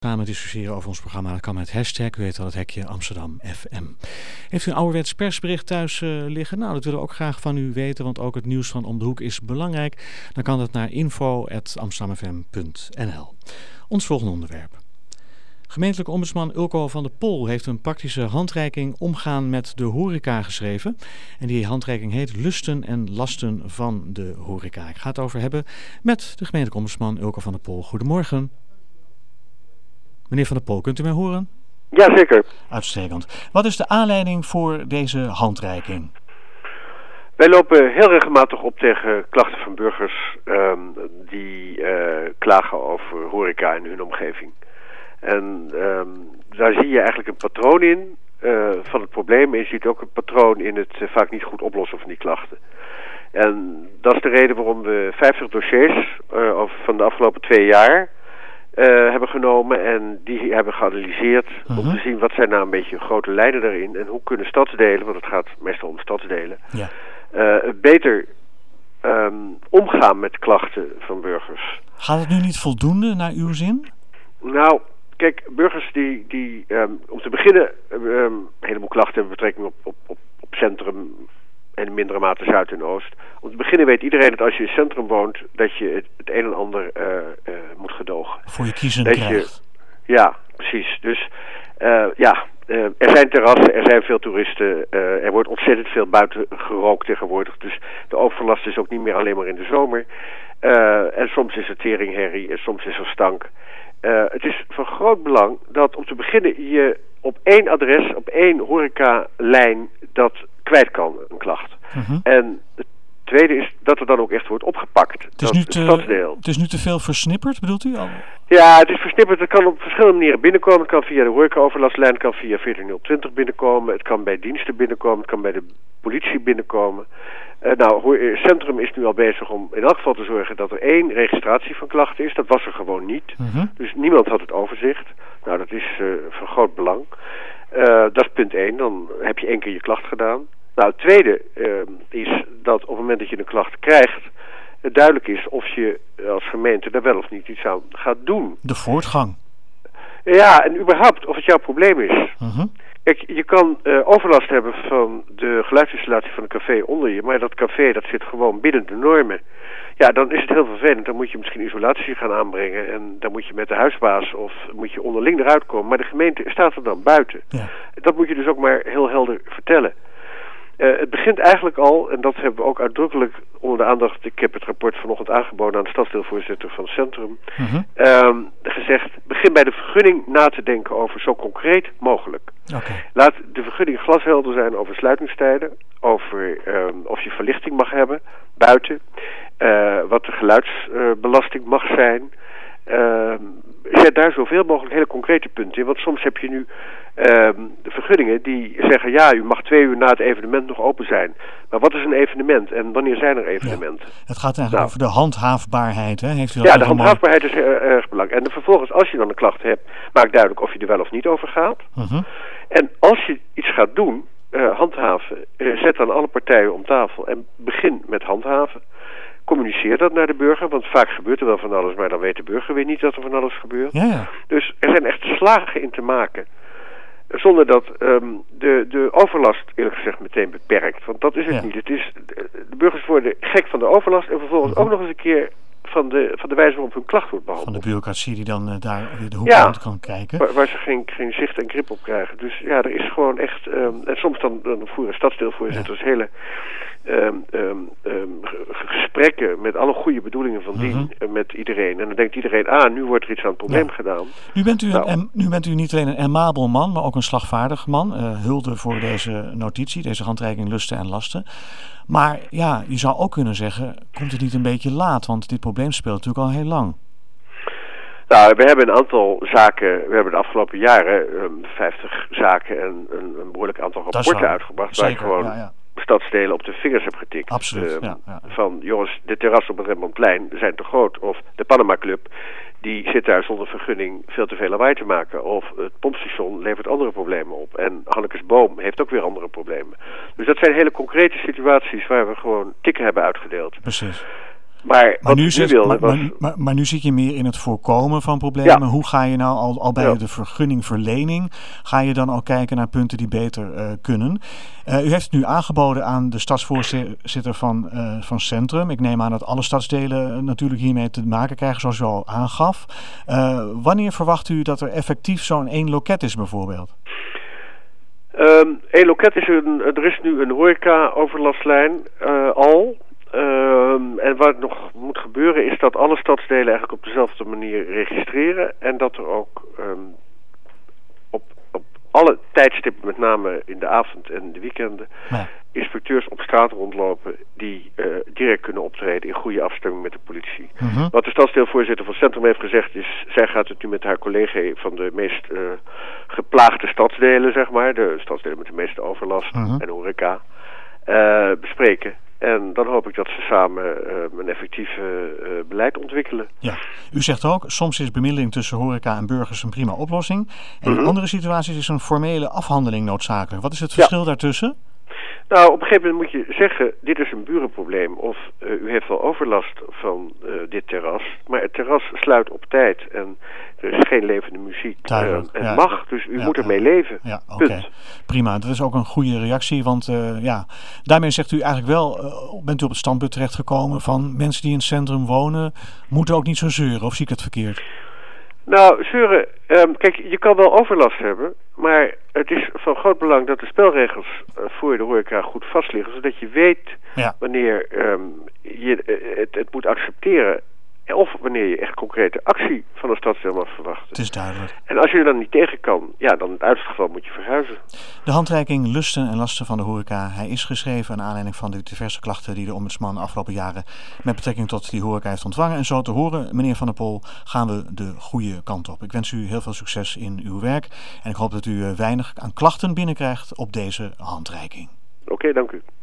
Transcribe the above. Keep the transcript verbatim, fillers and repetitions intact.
Samen discussiëren over ons programma. Dat kan met hashtag, u weet wel, het hekje Amsterdam F M. Heeft u een ouderwets persbericht thuis uh, liggen? Nou, dat willen we ook graag van u weten, want ook het nieuws van Om de Hoek is belangrijk. Dan kan dat naar info at amsterdamfm punt n l. Ons volgende onderwerp. Gemeentelijke ombudsman Ulko van der Pol heeft een praktische handreiking omgaan met de horeca geschreven. En die handreiking heet Lusten en Lasten van de horeca. Ik ga het over hebben met de gemeentelijke ombudsman Ulko van der Pol. Goedemorgen. Meneer Van der Pol, kunt u mij horen? Jazeker. Uitstekend. Wat is de aanleiding voor deze handreiking? Wij lopen heel regelmatig op tegen klachten van burgers um, die uh, klagen over horeca in hun omgeving. En um, daar zie je eigenlijk een patroon in uh, van het probleem. En je ziet ook een patroon in het uh, vaak niet goed oplossen van die klachten. En dat is de reden waarom we vijftig dossiers uh, over van de afgelopen twee jaar Uh, hebben genomen en die hebben geanalyseerd uh-huh. om te zien wat zijn nou een beetje grote lijnen daarin en hoe kunnen stadsdelen, want het gaat meestal om stadsdelen, ja. uh, beter um, omgaan met klachten van burgers. Gaat het nu niet voldoende naar uw zin? Nou, kijk, burgers die, die um, om te beginnen um, een heleboel klachten hebben betrekking op, op, op, op centrum en in mindere mate Zuid en Oost. Om te beginnen weet iedereen dat als je in het centrum woont, dat je het, het een en ander uh, uh, moet gedogen. Voor je kiezen krijgt. Je, ja, precies. Dus uh, ja, uh, er zijn terrassen, er zijn veel toeristen, uh, er wordt ontzettend veel buiten gerookt tegenwoordig. Dus de overlast is ook niet meer alleen maar in de zomer. Uh, en soms is er teringherrie en soms is er stank. Uh, het is van groot belang dat om te beginnen je op één adres, op één horeca-lijn dat kwijt kan, een klacht. Uh-huh. En het tweede is dat er dan ook echt wordt opgepakt. Het is, nu te, stadsdeel. Het is nu te veel versnipperd, bedoelt u al? Ja, het is versnipperd. Het kan op verschillende manieren binnenkomen. Het kan via de horeca-overlastlijn, het kan via veertien nul twintig binnenkomen. Het kan bij diensten binnenkomen, het kan bij de politie binnenkomen. Uh, nou, het centrum is nu al bezig om in elk geval te zorgen dat er één registratie van klachten is. Dat was er gewoon niet. Uh-huh. Dus niemand had het overzicht. Nou, dat is uh, van groot belang. Uh, dat is punt één. Dan heb je één keer je klacht gedaan. Nou, het tweede uh, is dat op het moment dat je een klacht krijgt, het duidelijk is of je als gemeente daar wel of niet iets aan gaat doen. De voortgang. Ja, en überhaupt of het jouw probleem is. Uh-huh. Kijk, je kan uh, overlast hebben van de geluidsinstallatie van een café onder je, maar dat café dat zit gewoon binnen de normen. Ja, dan is het heel vervelend. Dan moet je misschien isolatie gaan aanbrengen en dan moet je met de huisbaas of moet je onderling eruit komen. Maar de gemeente staat er dan buiten. Ja. Dat moet je dus ook maar heel helder vertellen. Uh, het begint eigenlijk al, en dat hebben we ook uitdrukkelijk onder de aandacht, ik heb het rapport vanochtend aangeboden aan de stadsdeelvoorzitter van het centrum, uh-huh. um, gezegd, begin bij de vergunning na te denken over zo concreet mogelijk. Okay. Laat de vergunning glashelder zijn over sluitingstijden, over um, of je verlichting mag hebben, buiten, uh, wat de geluidsbelasting uh, mag zijn. Uh, zet daar zoveel mogelijk hele concrete punten in, want soms heb je nu uh, de vergunningen die zeggen, ja, u mag twee uur na het evenement nog open zijn. Maar wat is een evenement en wanneer zijn er evenementen? Ja, het gaat eigenlijk nou, over de handhaafbaarheid, hè? Heeft u dat ja, de handhaafbaarheid mooi... is erg, erg belangrijk. En de, vervolgens, als je dan een klacht hebt, maak duidelijk of je er wel of niet over gaat. Uh-huh. En als je iets gaat doen, uh, handhaven, uh, zet dan alle partijen om tafel en begin met handhaven. Communiceer dat naar de burger, want vaak gebeurt er wel van alles, maar dan weet de burger weer niet dat er van alles gebeurt. Ja, ja. Dus er zijn echt slagen in te maken, zonder dat um, de, de overlast eerlijk gezegd meteen beperkt. Want dat is het ja. niet. Het is, de burgers worden gek van de overlast en vervolgens uh-huh. ook nog eens een keer van de, van de wijze waarop hun klacht wordt behandeld. Van de bureaucratie die dan uh, daar weer de hoek ja, aan kan kijken. Waar, waar ze geen, geen zicht en grip op krijgen. Dus ja, er is gewoon echt... Um, en soms dan, dan voeren stadsdeelvoorzitters ja. hele um, um, um, gesprekken met alle goede bedoelingen van dien uh-huh. uh, met iedereen. En dan denkt iedereen, ah, nu wordt er iets aan het probleem ja. gedaan. Nu bent, u nou, een, nu bent u niet alleen een amabel man, maar ook een slagvaardig man. Uh, hulde voor deze notitie, deze handreiking Lusten en Lasten. Maar ja, je zou ook kunnen zeggen, komt het niet een beetje laat? Want dit probleem speelt natuurlijk al heel lang. Nou, we hebben een aantal zaken, we hebben de afgelopen jaren um, vijftig zaken en een, een behoorlijk aantal rapporten uitgebracht. Zeker, waar ik gewoon ja, ja. stadsdelen op de vingers heb getikt. Absoluut, uh, ja, ja. Van, jongens, de terrassen op het Rembrandtplein zijn te groot. Of de Panama Club, die zit daar zonder vergunning veel te veel lawaai te maken. Of het pompstation levert andere problemen op. En Hannekes Boom heeft ook weer andere problemen. Dus dat zijn hele concrete situaties waar we gewoon tikken hebben uitgedeeld. Precies. Maar, maar, wat nu, nu zit, wilde maar, was... maar, maar, maar nu zit je meer in het voorkomen van problemen. Ja. Hoe ga je nou al, al bij Ja. de vergunningverlening, ga je dan al kijken naar punten die beter uh, kunnen? Uh, u heeft het nu aangeboden aan de stadsvoorzitter van, uh, van Centrum. Ik neem aan dat alle stadsdelen natuurlijk hiermee te maken krijgen, zoals u al aangaf. Uh, wanneer verwacht u dat er effectief zo'n één loket is bijvoorbeeld? Um, één loket is een, er is nu een horeca-overlastlijn uh, al. Um, en wat nog moet gebeuren is dat alle stadsdelen eigenlijk op dezelfde manier registreren. En dat er ook um, op, op alle tijdstippen, met name in de avond en de weekenden, ja. inspecteurs op straat rondlopen die uh, direct kunnen optreden in goede afstemming met de politie. Mm-hmm. Wat de stadsdeelvoorzitter van Centrum heeft gezegd is, zij gaat het nu met haar collega van de meest uh, geplaagde stadsdelen, zeg maar, de stadsdelen met de meeste overlast mm-hmm. en horeca, uh, bespreken. En dan hoop ik dat ze samen uh, een effectief uh, beleid ontwikkelen. Ja, u zegt ook, soms is bemiddeling tussen horeca en burgers een prima oplossing. En mm-hmm. in andere situaties is een formele afhandeling noodzakelijk. Wat is het verschil ja. daartussen? Nou, op een gegeven moment moet je zeggen, dit is een burenprobleem. Of uh, u heeft wel overlast van uh, dit terras. Maar het terras sluit op tijd en er is geen levende muziek. Uh, het ja. mag, dus u ja, moet ermee ja. leven. Ja, oké. Okay. Prima, dat is ook een goede reactie. Want uh, ja, daarmee zegt u eigenlijk wel, uh, bent u op het standpunt terechtgekomen van mensen die in het centrum wonen, moeten ook niet zo zeuren. Of zie ik het verkeerd? Nou, zeuren, um, kijk, je kan wel overlast hebben, maar het is van groot belang dat de spelregels uh, voor de horeca goed vastliggen, zodat je weet ja. wanneer um, je uh, het, het moet accepteren of wanneer je echt concrete actie van een stadsdeel mag verwachten. Het is duidelijk. En als je er dan niet tegen kan, ja, dan in het uiterste geval moet je verhuizen. De handreiking Lusten en Lasten van de horeca. Hij is geschreven naar aanleiding van de diverse klachten die de ombudsman de afgelopen jaren met betrekking tot die horeca heeft ontvangen. En zo te horen, meneer Van der Pol, gaan we de goede kant op. Ik wens u heel veel succes in uw werk en ik hoop dat u weinig aan klachten binnenkrijgt op deze handreiking. Oké, okay, dank u.